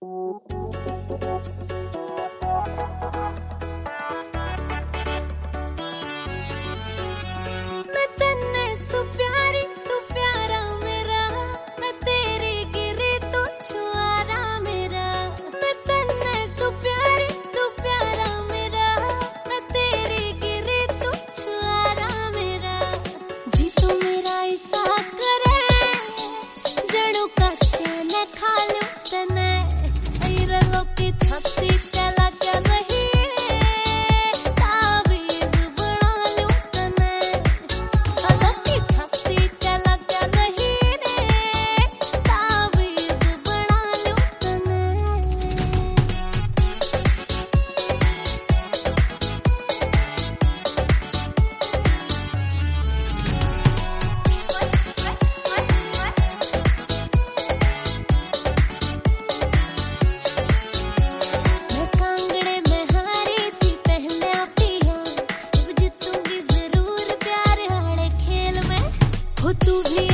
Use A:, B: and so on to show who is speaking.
A: मैं तन्ने सु प्यारी तू प्यारा मेरा, मैं तेरे गिरे तो छुआरा मेरा। मैं तन्ने सु प्यारी तू प्यारा मेरा, मैं तेरे गिरे तो छुआरा मेरा। जी तू मेरा ऐसा करे जड़ों का चैन खा लूं तने, ऐरलों की छत्ती चला क्या रही तू भी